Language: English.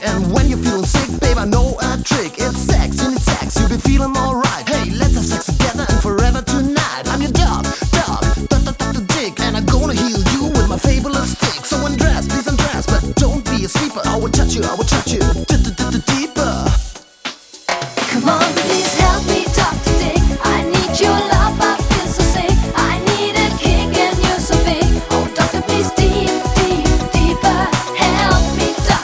And when you're feeling sick, babe, I know a trick. It's sex, and it's sex, you'll be feeling alright. Hey, let's have sex together and forever tonight. I'm your dog, Dr. Dick, and I'm gonna heal you with my fabulous stick. So undress, please undress, but don't be a sleeper. I will touch you, I will touch you.